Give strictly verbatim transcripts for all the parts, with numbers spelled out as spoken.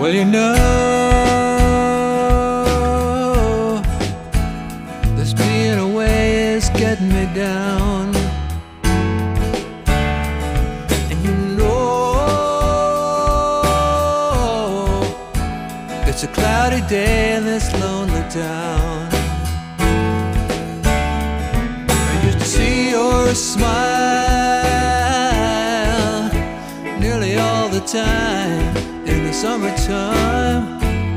Well, you know, this being away is getting me down. And you know, it's a cloudy day in this lonely town. I used to see your smile nearly all the time in the summertime.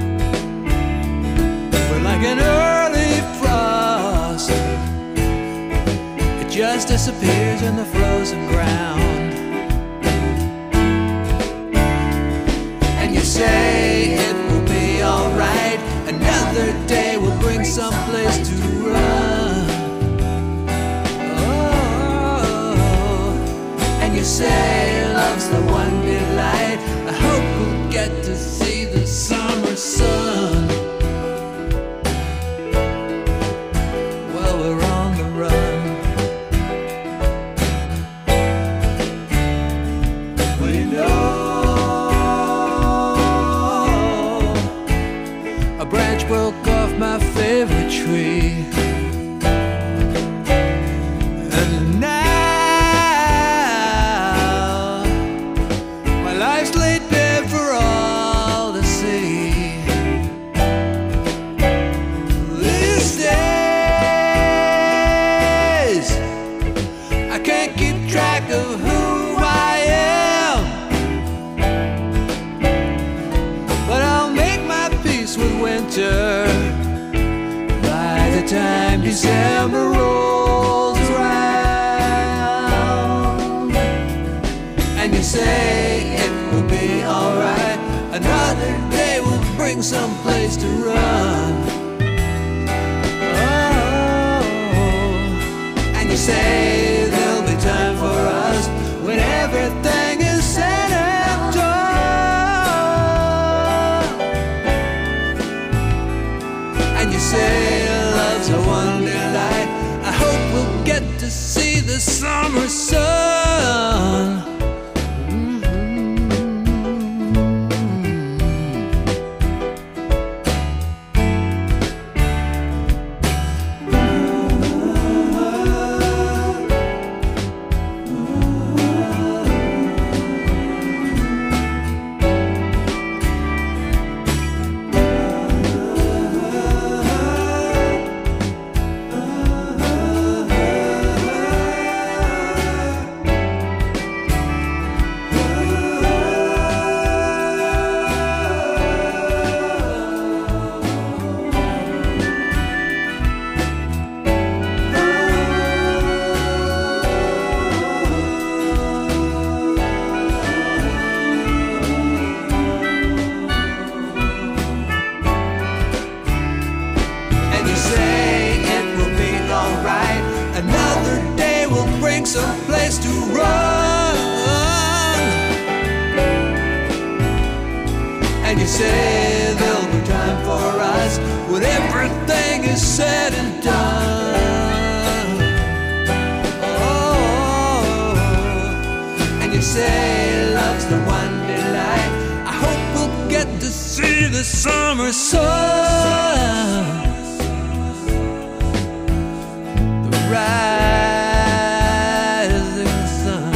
We're like an early frost, it just disappears in the frozen ground. And you say it will be alright, another day will bring someplace to run. Oh, and you say love's the one delight, I hope we'll get to see the summer sun. Well, we're on the run. Well, you know, a branch broke off my favorite tree, and now my life's laid bare for all to see. These days I can't keep track of who I am, but I'll make my peace with winter by the time December rolls around. And you say it will be alright, another day will bring some place to run. Oh, and you say there'll be time for us when everything is said and done. And you say love's a one delight, I hope we'll get to see the summer sun. Another day will bring some place to run. And you say there'll be time for us when everything is said and done. Oh, and you say love's the one delight, I hope we'll get to see the summer sun. Rising sun.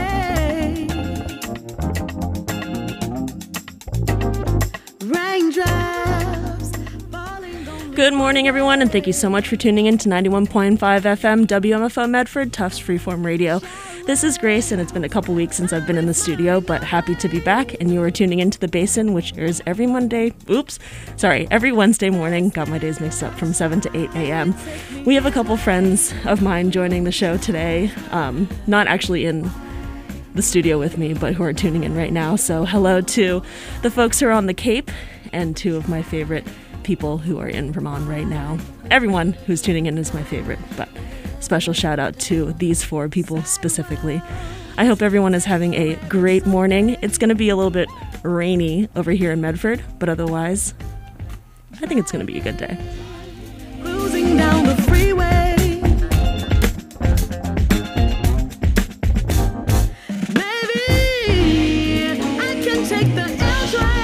Good morning, everyone, and thank you so much for tuning in to ninety-one point five F M W M F O Medford, Tufts Freeform Radio. This is Grace, and it's been a couple weeks since I've been in the studio, but happy to be back, and you are tuning into The Basin, which airs every Monday, oops, sorry, every Wednesday morning, got my days mixed up, from seven to eight a.m. We have a couple friends of mine joining the show today, um, not actually in the studio with me, but who are tuning in right now, so hello to the folks who are on the Cape, and two of my favorite people who are in Vermont right now. Everyone who's tuning in is my favorite, but special shout out to these four people specifically. I hope everyone is having a great morning. It's going to be a little bit rainy over here in Medford, but otherwise, I think it's going to be a good day. Cruising down the freeway. Maybe I can take the L train.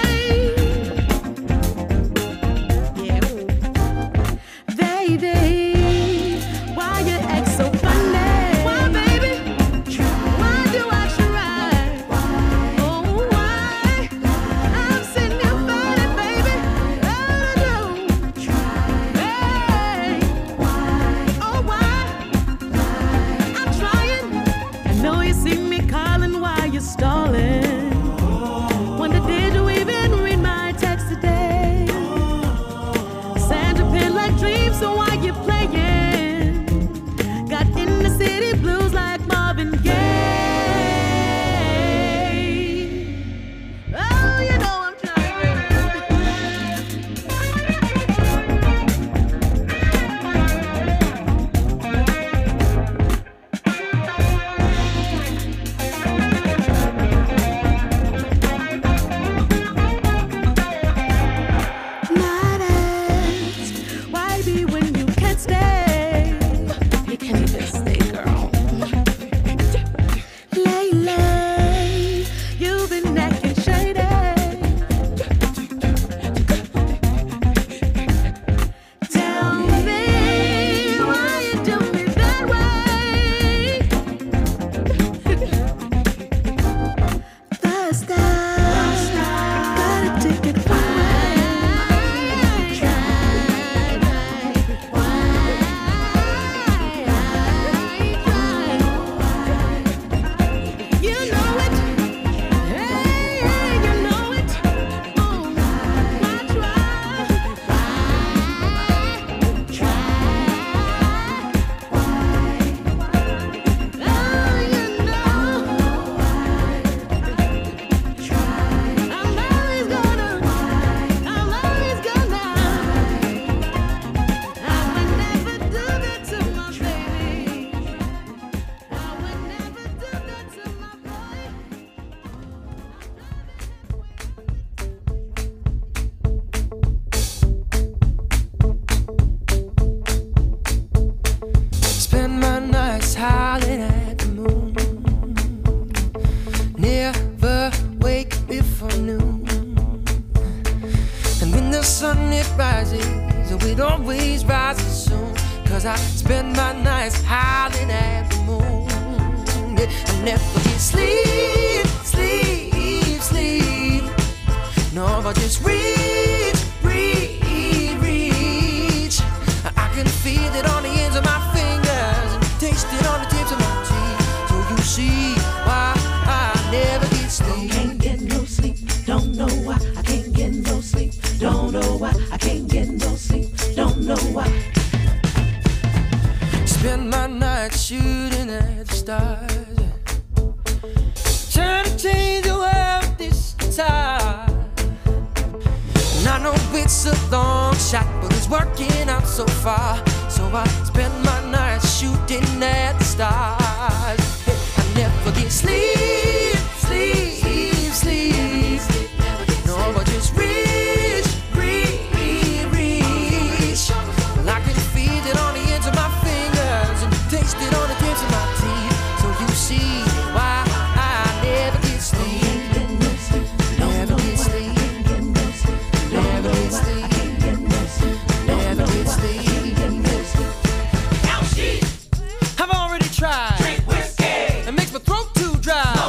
I've already tried. Drink whiskey. It makes my throat too dry.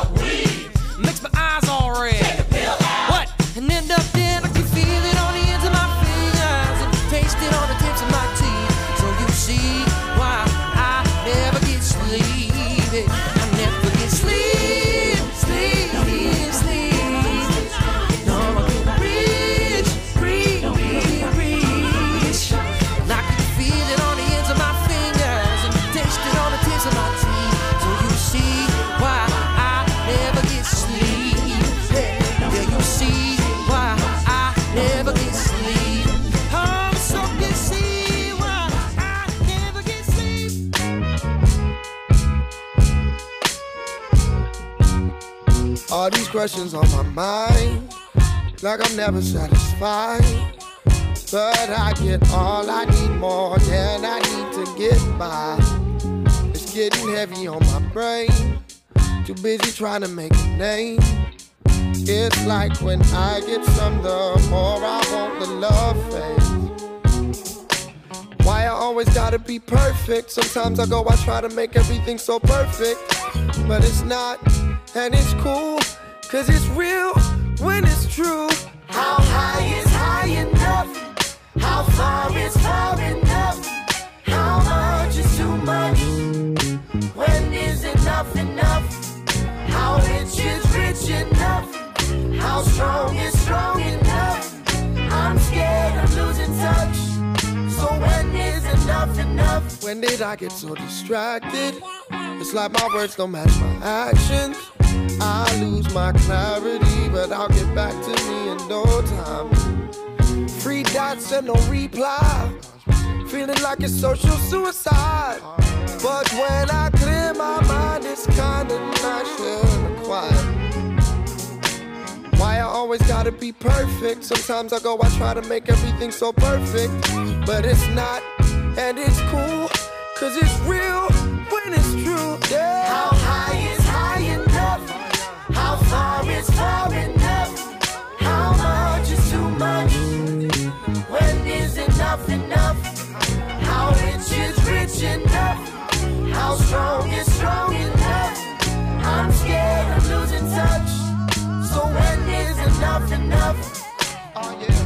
All these questions on my mind, like I'm never satisfied. But I get all I need more than I need to get by. It's getting heavy on my brain, too busy trying to make a name. It's like when I get some, the more I want the love fades. Why I always gotta be perfect? Sometimes I go, I try to make everything so perfect, but it's not, and it's cool, cause it's real when it's true. How high is high enough? How far is far enough? How much is too much? When is enough enough? How rich is rich enough? How strong is strong enough? I'm scared of losing touch. So when is enough enough? When did I get so distracted? It's like my words don't match my actions. I lose my clarity, but I'll get back to me in no time. Three dots and no reply, feeling like it's social suicide. But when I clear my mind, it's kinda nice and quiet. Why I always gotta be perfect? Sometimes I go, I try to make everything so perfect, but it's not, and it's cool, cause it's real when it's true, yeah. How high is high enough? How far is far enough? How much is too much? When is enough enough? How rich is rich enough? How strong is strong enough? I'm scared of losing touch. So when is enough enough? Oh yeah.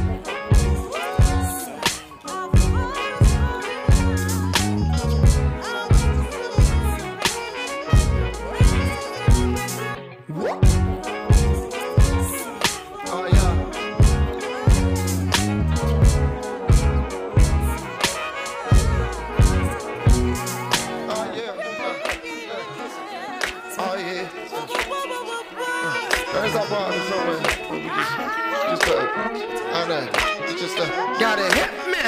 Oh yeah. Oh yeah. Oh yeah. There's our body somewhere. We just, just uh, I know. Just uh, gotta hit me.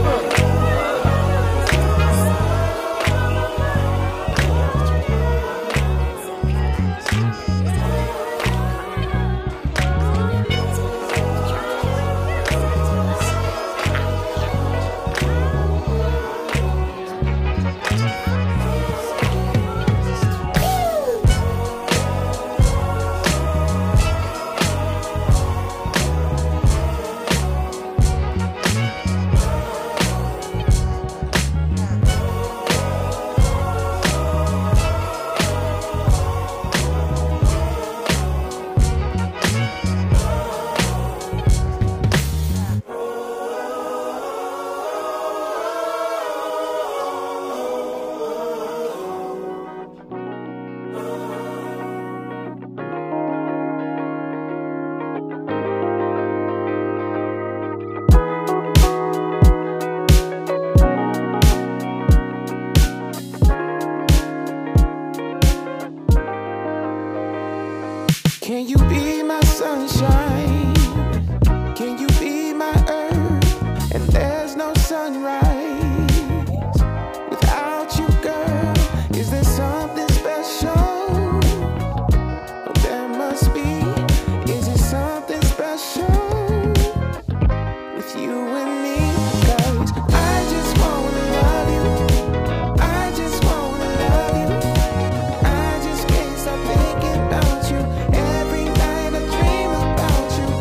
Can you be my sunshine? Can you be my earth? And there's no sunrise without you, girl. Is there something special? Oh, there must be. Is it something special with you and me? 'Cause I just wanna love you. I just wanna love you. I just can't stop thinking about you. Every night I dream about you.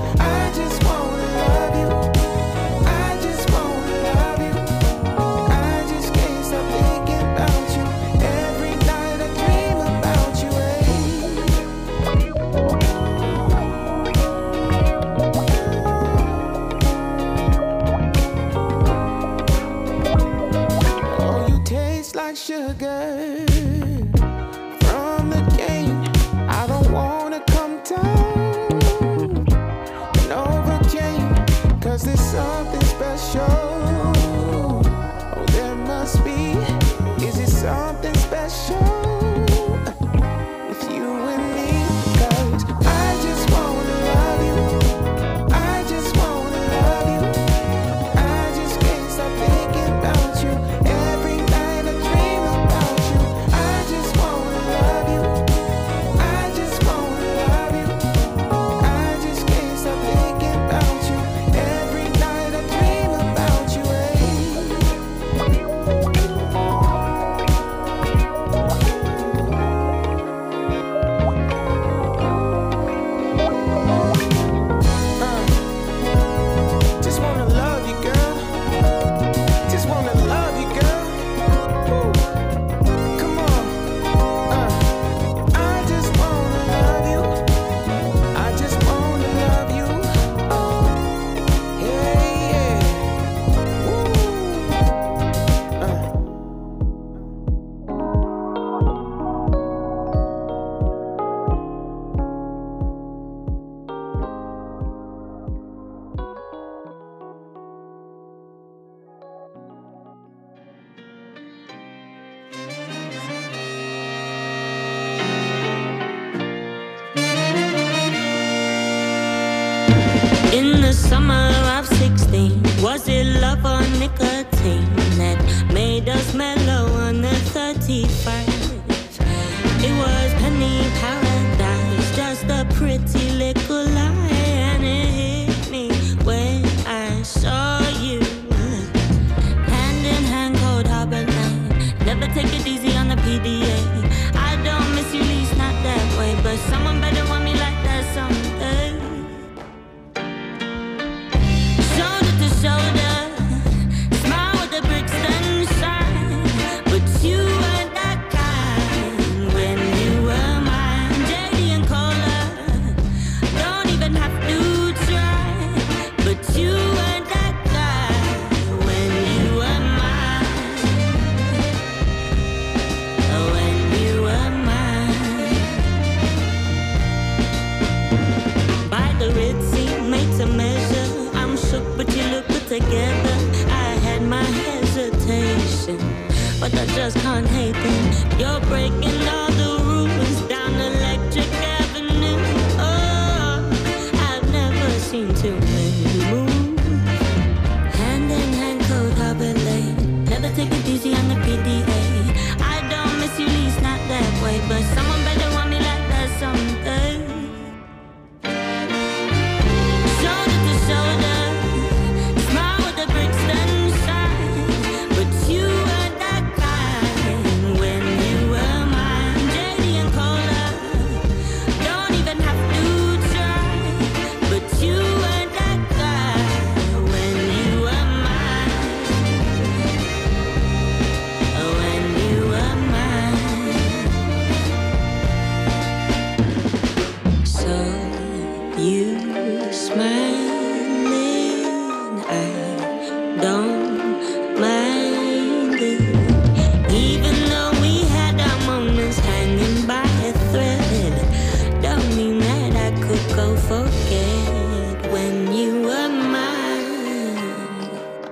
summer of sixteen. Was it love or nicotine that made us mellow on the thirty-first? It was penny paradise, just a pretty little lie, and it hit me when I saw you. Hand in hand, cold harbor line. Never take it easy on the P D A. I don't miss you, least not that way, but someone better want me like that someday. Shoulder to shoulder, smile with the bricks and shine, but you weren't that kind when you were mine. J D and Cola, don't even have to try, but you weren't that guy when you were mine. Oh, when you were mine. By the Ritzy, made to measure. I'm shook, but you look put together. I had my hesitation, but I just can't hate them. You're breaking all the rules down Electric Avenue. Oh, I've never seen too many move. Hand in hand, cold harbor lane. Never take it easy on the P D A. I don't miss you, least not that way, but someone better want me like that someday. Shoulder to shoulder, smile with the bricks and shine, but you weren't that kind when you were mine. J D and Cola, don't even have to try, but you weren't that guy when you were mine. Oh, when you were mine. So you smiling, I don't mind it. Even though we had our moments hanging by a thread, don't mean that I could go forget when you were mine.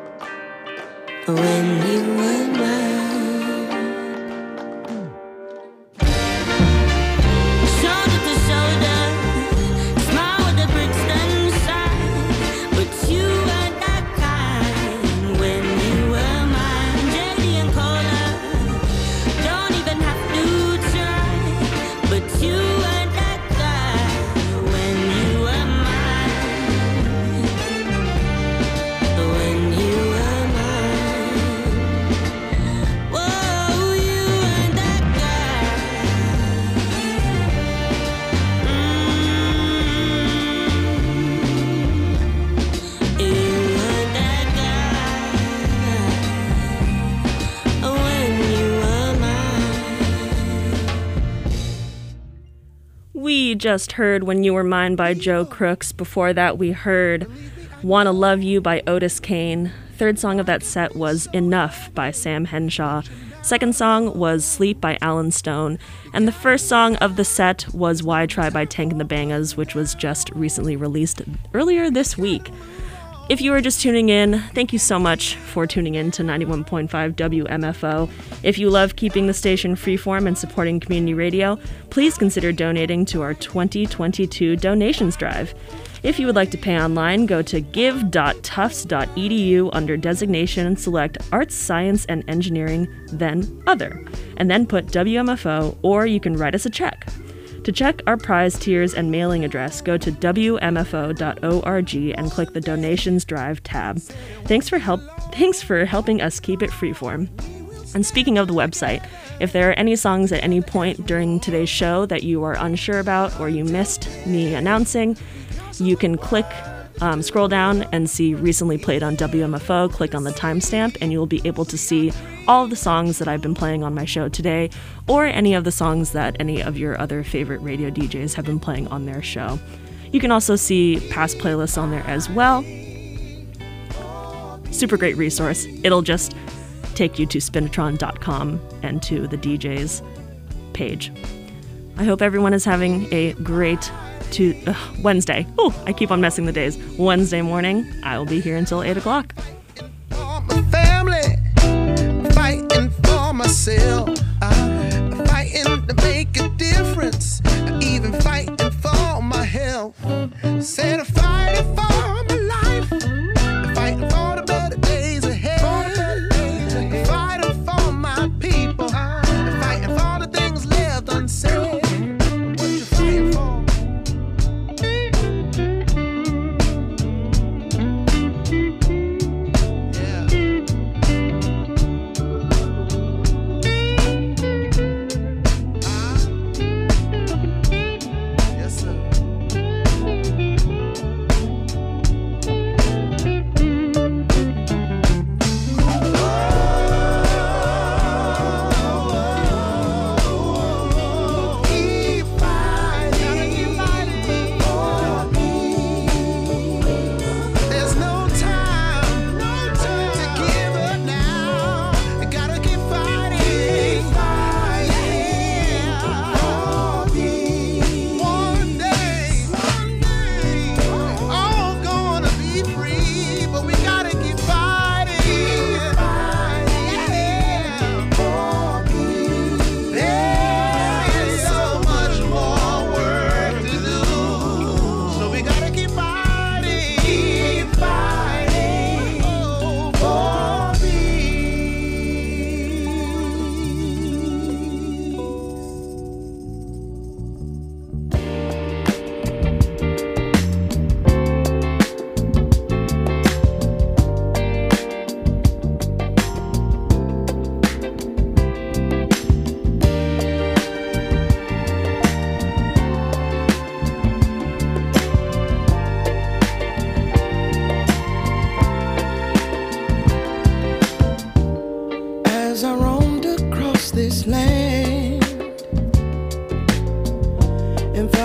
When you were mine. Shoulder to shoulder, smile with the bricks and shine, but you weren't that kind when you were mine. J D and Cola, don't even have to try, but you weren't that guy when you were mine. When you were mine. Whoa, you weren't that guy. Mm. You weren't that guy when you were mine. We just heard When You Were Mine by Joe Crooks. Before that, we heard Wanna Love You by Otis Kane. Third song of that set was Enough by Sam Henshaw. Second song was Sleep by Alan Stone. And the first song of the set was Why Try by Tank and the Bangas, which was just recently released earlier this week. If you are just tuning in, thank you so much for tuning in to ninety-one point five W M F O. If you love keeping the station freeform and supporting community radio, please consider donating to our twenty twenty-two donations drive. If you would like to pay online, go to give dot tufts dot e d u under designation and select Arts, Science, and Engineering, then Other, and then put W M F O, or you can write us a check. To check our prize tiers and mailing address, go to w m f o dot org and click the Donations Drive tab. Thanks for help. Thanks for helping us keep it freeform. And speaking of the website, if there are any songs at any point during today's show that you are unsure about or you missed me announcing, you can click, um, scroll down and see Recently Played on W M F O, click on the timestamp, and you will be able to see all of the songs that I've been playing on my show today, or any of the songs that any of your other favorite radio D Js have been playing on their show. You can also see past playlists on there as well. Super great resource. It'll just take you to spinatron dot com and to the D J's page. I hope everyone is having a great to uh, Wednesday. Oh, I keep on messing the days. Wednesday morning. I will be here until eight o'clock. For my family, fighting for myself, uh, fighting to make a difference, even fighting for my health. Said I'm fighting for my life.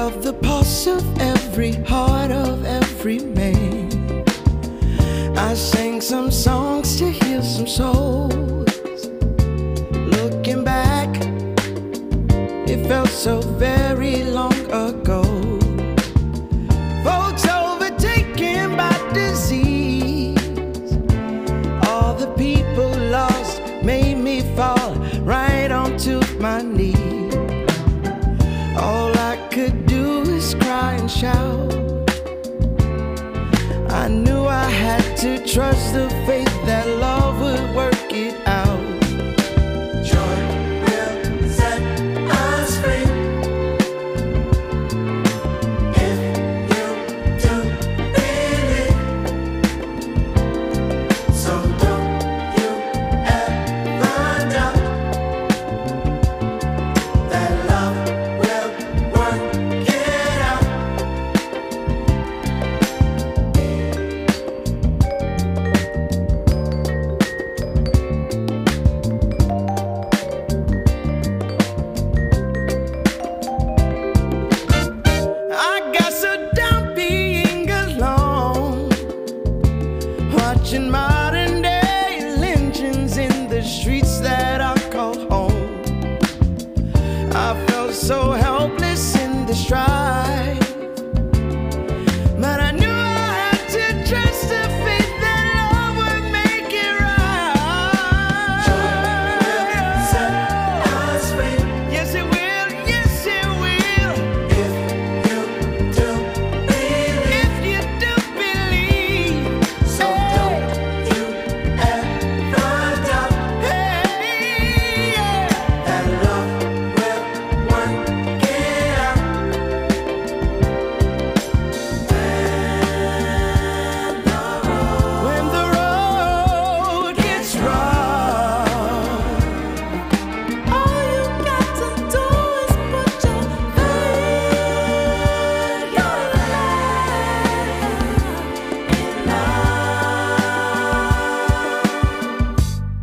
felt the pulse of every heart of every man. I sang some songs to heal some souls. Looking back, it felt so very long ago. Folks overtaken by disease, all the people lost made me fall right onto my knees. All I could do is cry and shout. I knew I had to trust the faith that love would work it out. Joy will set us free. If you do believe, so don't you ever doubt that love will work it out. I got so down being alone, watching modern day lynchings in the streets that I call home. I felt so helpless in the strife, but I knew I had to trust the faith that love would make it right. Joy will set us free. Yes, it will. Yes, it will. If you do believe. If you do believe. So don't you ever doubt. Hey, yeah. That love will work it out. When the road gets rough, all you got to do is put your faith, your life in love.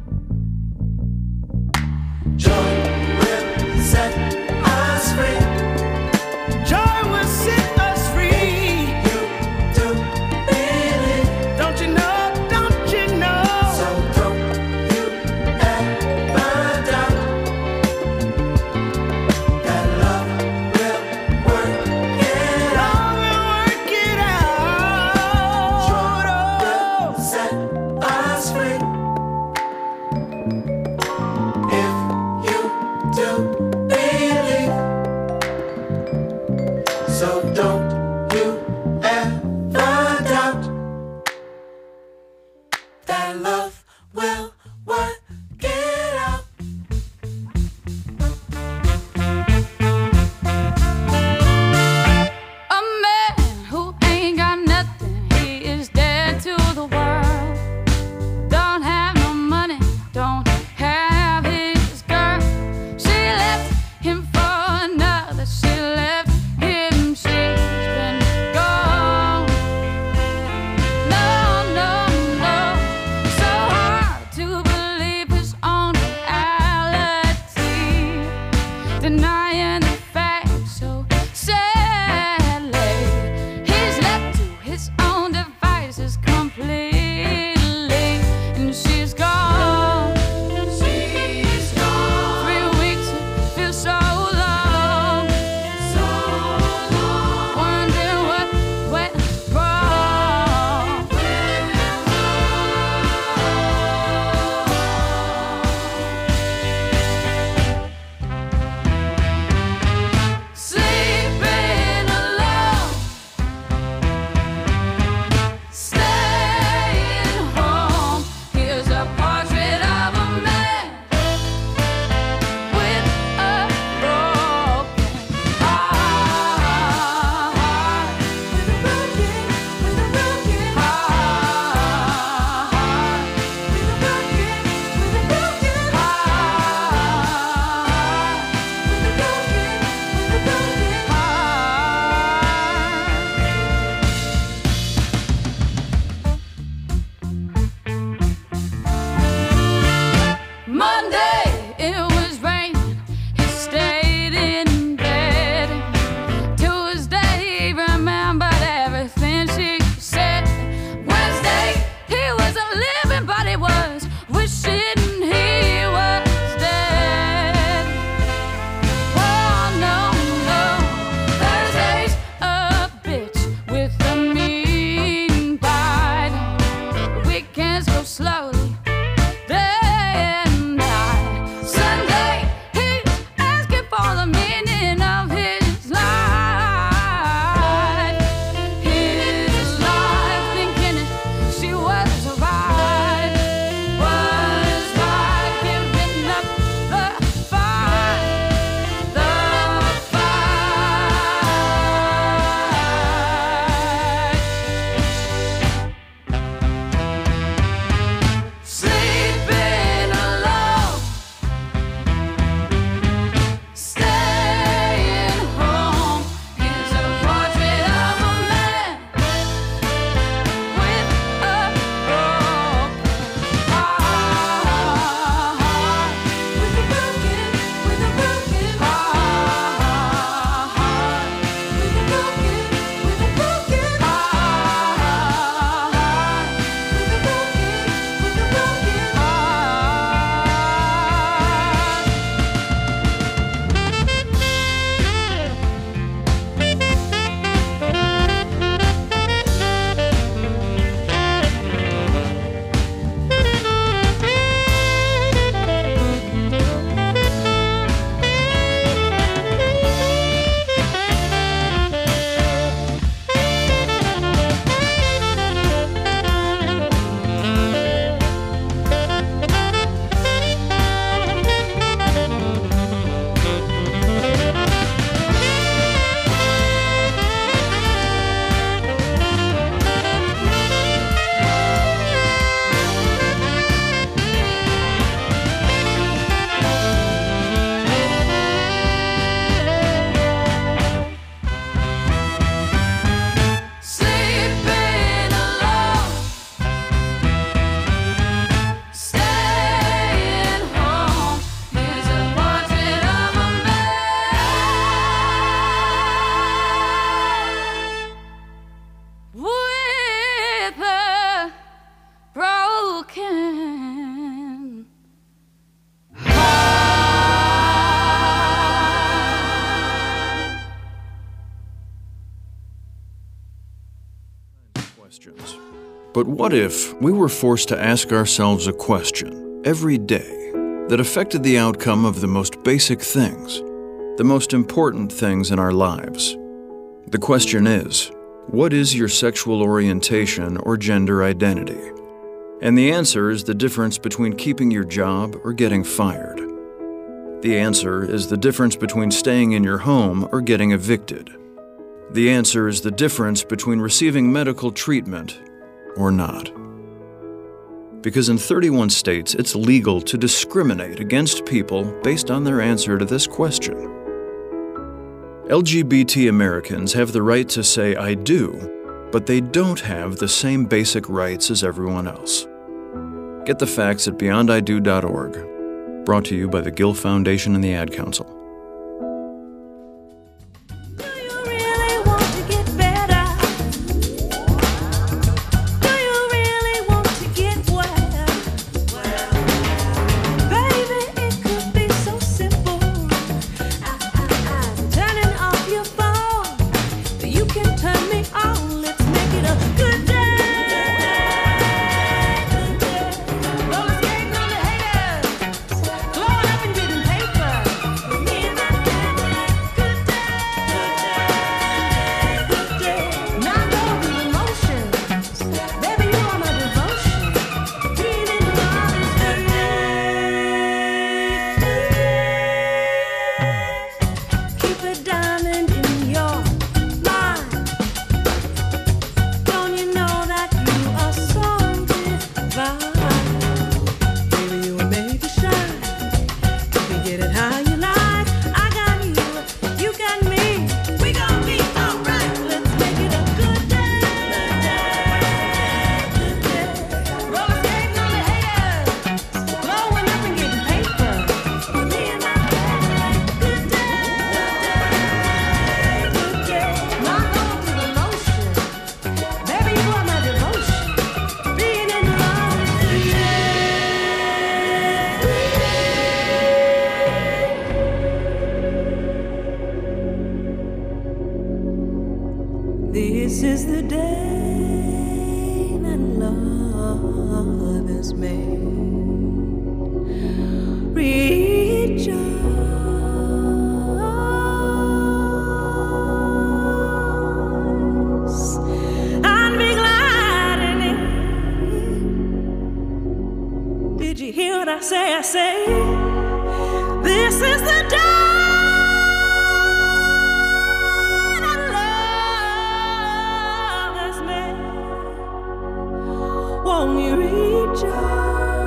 Joy will set us free. Joy will set us free. You do believe. Don't you know? Don't you know? So don't you ever doubt that love will work it out. Love will work it out. Joy will set us free. If you do believe, so don't you ever doubt that love will work it out. A man who ain't got nothing, he is dead to the world. Don't have no money, don't have his girl. She left him for another, she left him, she's questions. But what if we were forced to ask ourselves a question every day that affected the outcome of the most basic things, the most important things in our lives? The question is, what is your sexual orientation or gender identity? And the answer is the difference between keeping your job or getting fired. The answer is the difference between staying in your home or getting evicted. The answer is the difference between receiving medical treatment or not. Because in thirty-one states, it's legal to discriminate against people based on their answer to this question. L G B T Americans have the right to say I do, but they don't have the same basic rights as everyone else. Get the facts at beyond I do dot org. Brought to you by the Gill Foundation and the Ad Council. This is the day that love has made. Rejoice and be glad in it. Did you hear what I say? I say, this is the day. Won't you rejoice?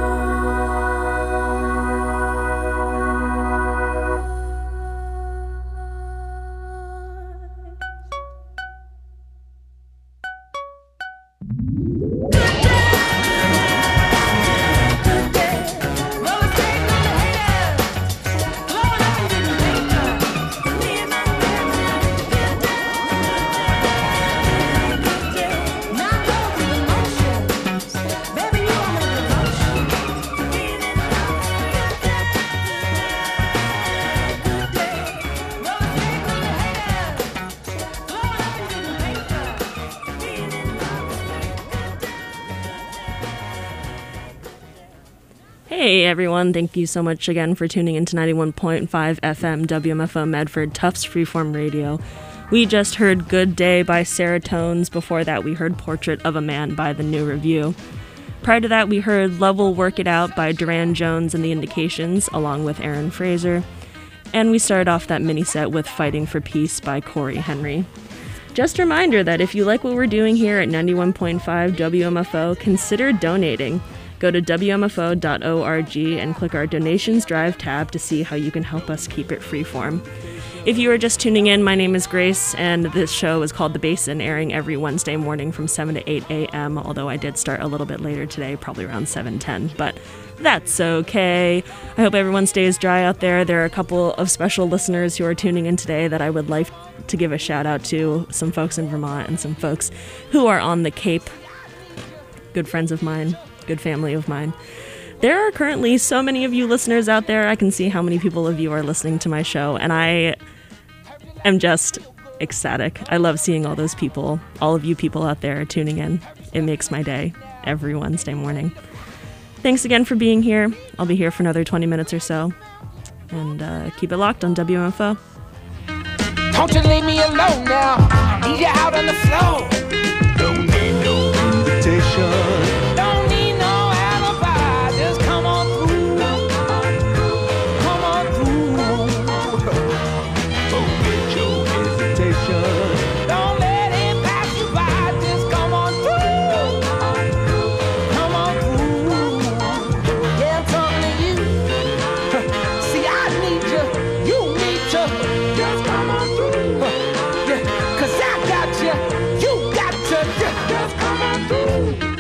Hey everyone, thank you so much again for tuning in to ninety-one point five F M W M F O Medford, Tufts Freeform Radio. We just heard Good Day by Sarah Tones. Before that, we heard Portrait of a Man by The New Review. Prior to that, we heard Love Will Work It Out by Duran Jones and the Indications, along with Aaron Fraser. And we started off that mini set with Fighting for Peace by Corey Henry. Just a reminder that if you like what we're doing here at ninety-one point five W M F O, consider donating. Go to W M F O dot org and click our Donations Drive tab to see how you can help us keep it freeform. If you are just tuning in, my name is Grace, and this show is called The Basin, airing every Wednesday morning from seven to eight a.m., although I did start a little bit later today, probably around seven ten, but that's okay. I hope everyone stays dry out there. There are a couple of special listeners who are tuning in today that I would like to give a shout out to, some folks in Vermont and some folks who are on the Cape, good friends of mine. Good family of mine. There are currently so many of you listeners out there. I can see how many people of you are listening to my show, and I am just ecstatic. I love seeing all those people, all of you people out there tuning in. It makes my day every Wednesday morning. Thanks again for being here. I'll be here for another twenty minutes or so. And uh, keep it locked on W M F O. Don't you leave me alone now. I need you out on the floor. Don't need no invitation. Don't need no alibi. Just come on through. Come on through. Forget your hesitation. Don't let it pass you by. Just come on through. Come on through. Yeah, I'm talking to you. See, I need you. You need you. Just come on through. Yeah, 'cause I got you. You got to. Yeah, just come on through.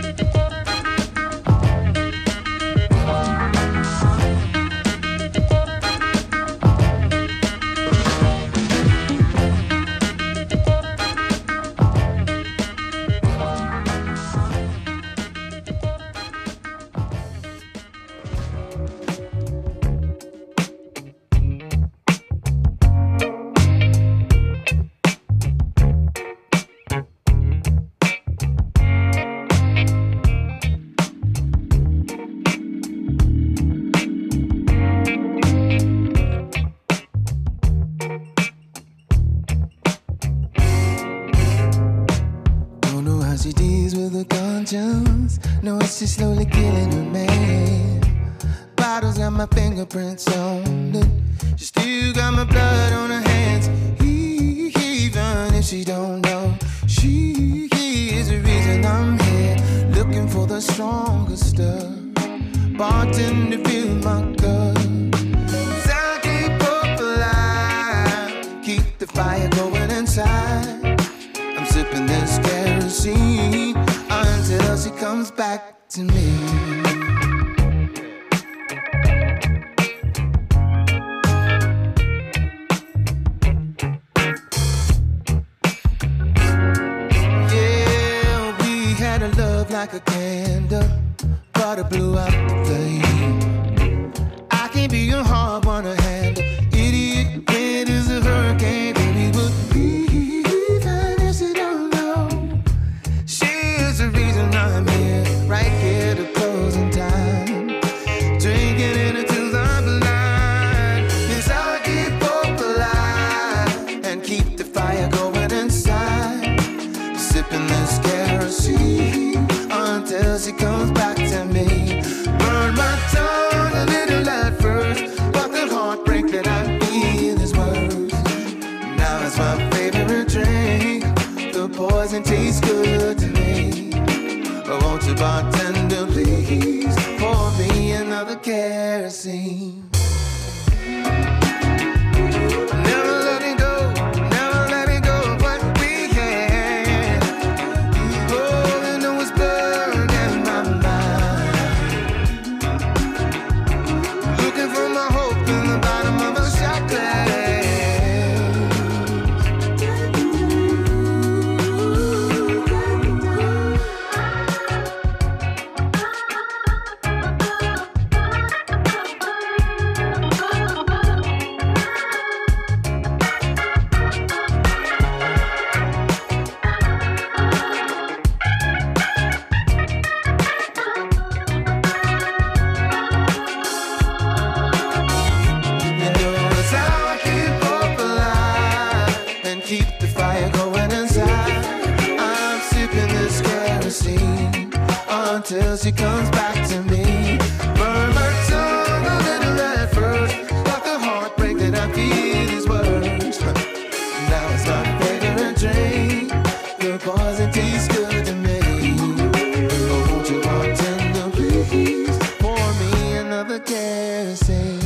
Don't know how she deals with her conscience. No, it's just slowly killing her man. Bottles got my fingerprints on it. She still got my blood on her hands. Even if she don't know, she is the reason I'm here. Looking for the stronger stuff. Bartender, fill my cup. 'Cause I keep up alive. Keep the fire going inside. I'm sipping this kerosene until she comes back to me. Yeah, we had a love like a candle, but it blew out the flame. I can't be your hard one to handle. Idiot, red as a hurricane, baby, but even if you don't know, she is the reason I'm here, right here to closing time. Drinking it until I'm blind. Yes, I keep hope alive and keep the fire going inside. Sipping this kerosene until she comes back to me. Burn my tongue a little at first, but the heartbreak that I feel is worse. Now it's my favorite drink. The poison tastes good to me. But won't you, bartender, please pour me another kerosene? Never let it go, never let it go of what we had. Oh, you know it's burning my mind. Looking for my hope in the bottom of a shot glass. You know it's how I keep hope alive and keep the fire going inside. I'm sipping this kerosene until she comes back to me. Burn my tongue a little at first, but the heartbreak that I feel is worse. Now it's my favorite drink. The poison tastes good to me. Oh, won't you, bartender, please pour me another kerosene?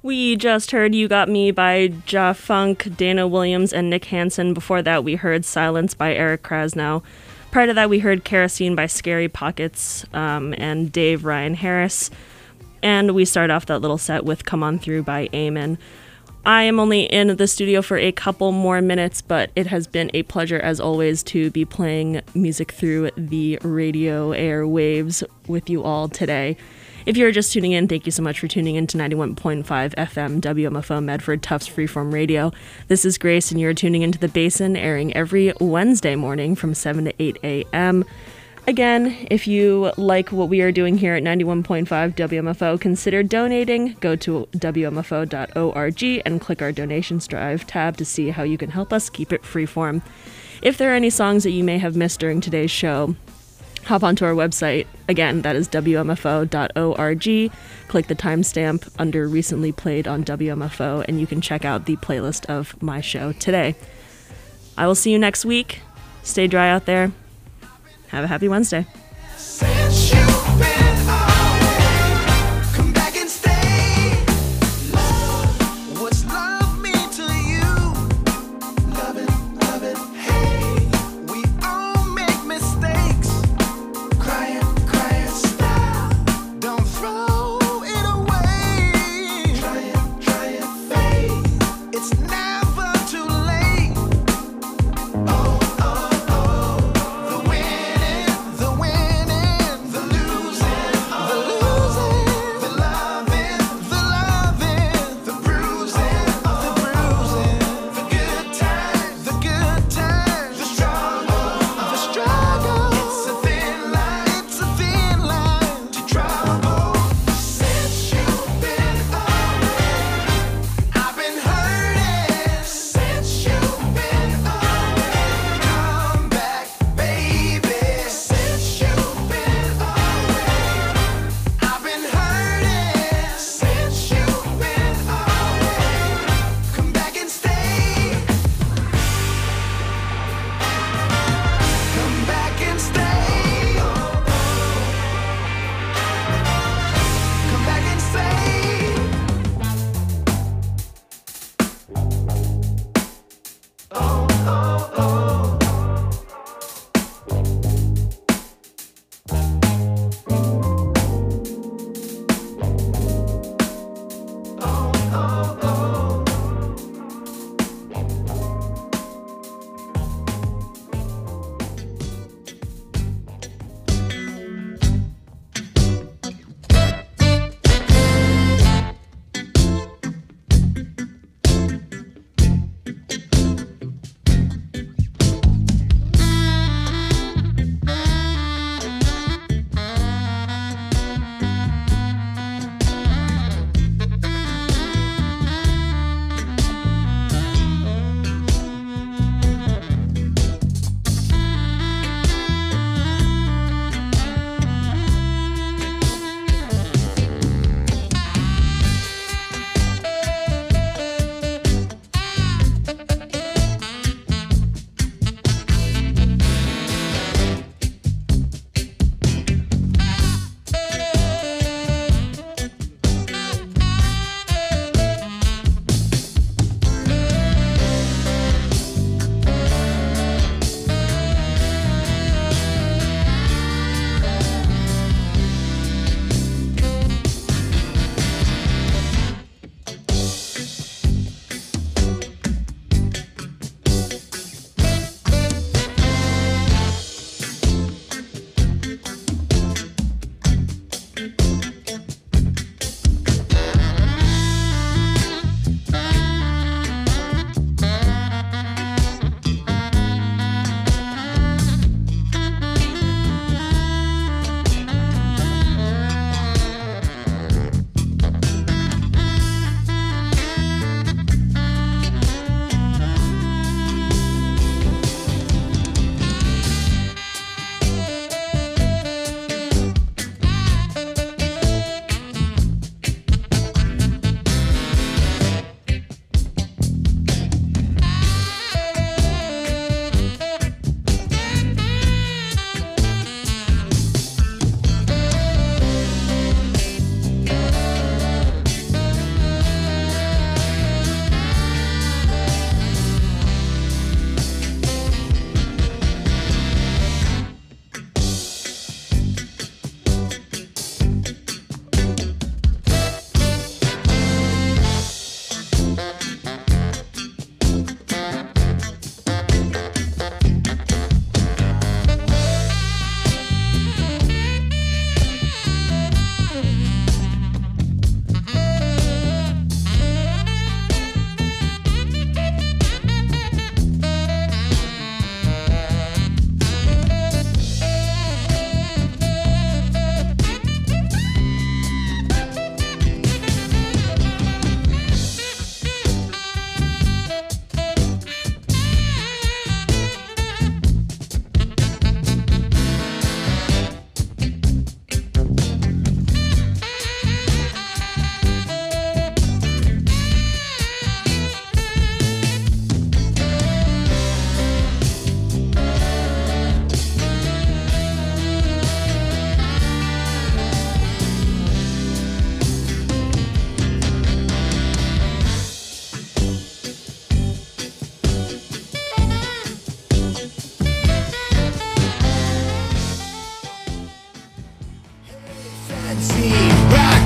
We just heard You Got Me by Ja Funk, Dana Williams, and Nick Hansen. Before that, we heard Silence by Eric Krasnow. Prior to that, we heard Kerosene by Scary Pockets um, and Dave Ryan Harris. And we start off that little set with Come On Through by Eamon. I am only in the studio for a couple more minutes, but it has been a pleasure, as always, to be playing music through the radio airwaves with you all today. If you're just tuning in, thank you so much for tuning in to ninety-one point five F M W M F O Medford Tufts Freeform Radio. This is Grace, and you're tuning into The Basin, airing every Wednesday morning from seven to eight a.m. Again, if you like what we are doing here at ninety-one point five W M F O, consider donating. Go to W M F O dot org and click our Donations Drive tab to see how you can help us keep it freeform. If there are any songs that you may have missed during today's show, hop onto our website. Again, that is W M F O dot org. Click the timestamp under Recently Played on W M F O, and you can check out the playlist of my show today. I will see you next week. Stay dry out there. Have a happy Wednesday. Since you've been away, come back and stay. Love, what's love mean to you? Love it, love it, hey. We all make mistakes. Crying, crying, stop. Don't throw it away. Try it, try it, fade. It's never too late. Oh, oh, oh. The winning, the winning, the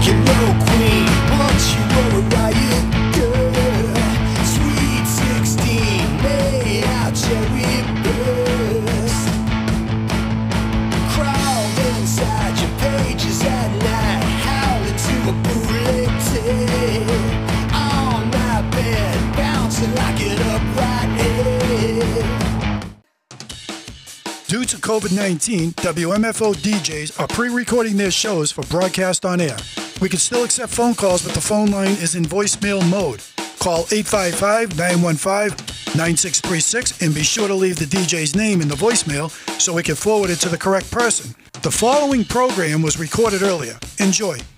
and roll queen. Once you were a riot girl. Sweet sixteen, made out cherry burst. Crawled inside your pages at night, howling to a bootleg tape. On my bed, bouncing like an upright head. Due to COVID nineteen, W M F O D Js are pre-recording their shows for broadcast on air. We can still accept phone calls, but the phone line is in voicemail mode. Call eight five five, nine one five, nine six three six and be sure to leave the D J's name in the voicemail so we can forward it to the correct person. The following program was recorded earlier. Enjoy.